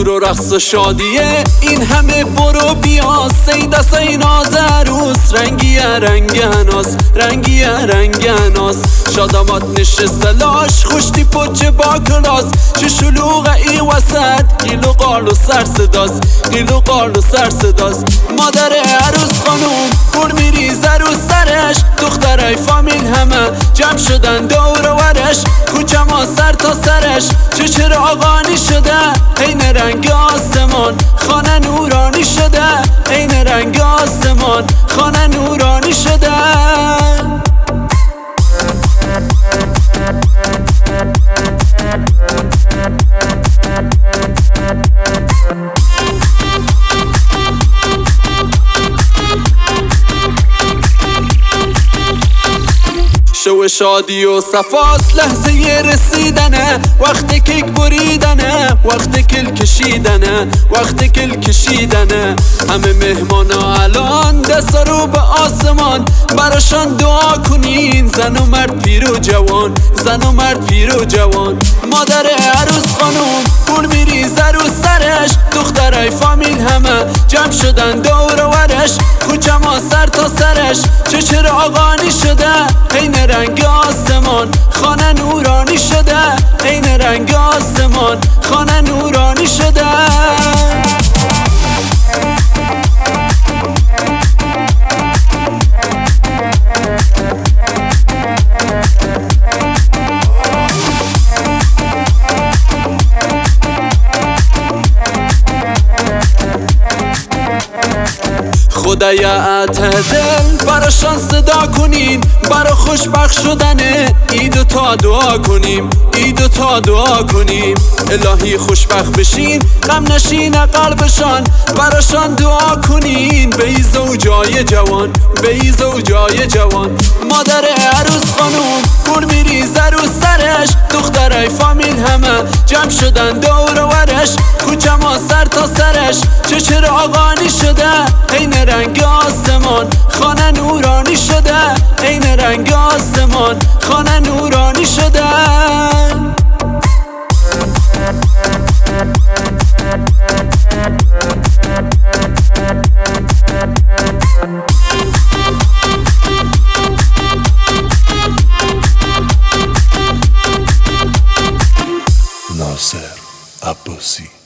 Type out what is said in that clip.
شور و رقص و شادیه، این همه برو بیا سیدا سیناز عروس، رنگیه رنگناس رنگیه رنگناس، شادامات نشسته لاش خوشتی پچه با کلاس، چه شلوغه ای وسط گیل و قال و سر صداست، گیل و قال و سر صداست. مادر عروس خانوم پول میریزه رو سرش، دخترای فامیل همه جمع شدن دور و ورش، کوچه ما سر تا سرش چه چراغانی شده، عین رنگ آسمان خانه نورانی شده، عین رنگ آسمان خانه نورانی شده. شو شادی و صفاست لحظه رسیدنه، وقت کیک بریدنه، وقت کل کشیدنه، وقت کل کشیدنه. همه مهمانا الان دست رو به آسمان، براشان دعا کنین زن و مرد پیر و جوان، زن و مرد پیر و جوان. مادر عروس خانوم پول میریزه رو سرش، دخترای فامیل همه جمع شدن دور و ورش، کوچه ما سر تا سرش چه چراغانی شده، عین رنگ آسمان خانه نورانی شده، عین رنگ آسمان خانه نورانی شده. خدایا اعتدل براشان صدا کنین، برا خوشبخت شدنه ایدو تا دعا کنیم، ایدو تا دعا کنیم. الهی خوشبخت بشین غم نشین قلبشان، براشان دعا کنین به ای زوجای جوان، به ای زوجای جوان. مادر عروس خانوم پول میریزه رو سرش، دخترای فامیل همه جمع شدن دور و ورش، کوچه ما سر تا سرش چه چراغانی شده، عین رنگ آسمان خانه نورانی شده، عین رنگ آسمان خانه نورانی شده. ناصر عباسی.